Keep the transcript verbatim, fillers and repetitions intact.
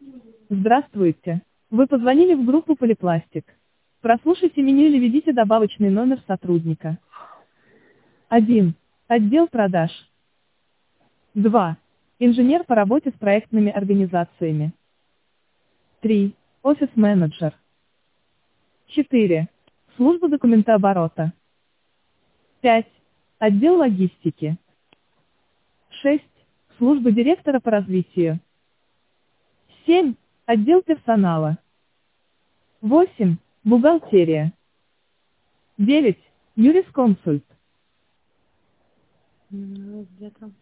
Здравствуйте. Вы позвонили в группу Полипластик. Прослушайте меню или введите добавочный номер сотрудника. один. Отдел продаж. два. Инженер по работе с проектными организациями. три. Офис-менеджер. четыре. Служба документооборота. пять. Отдел логистики. шесть. Служба директора по развитию. семь. Отдел персонала. восемь. Бухгалтерия. девять. Юрисконсульт. Ну, где-то.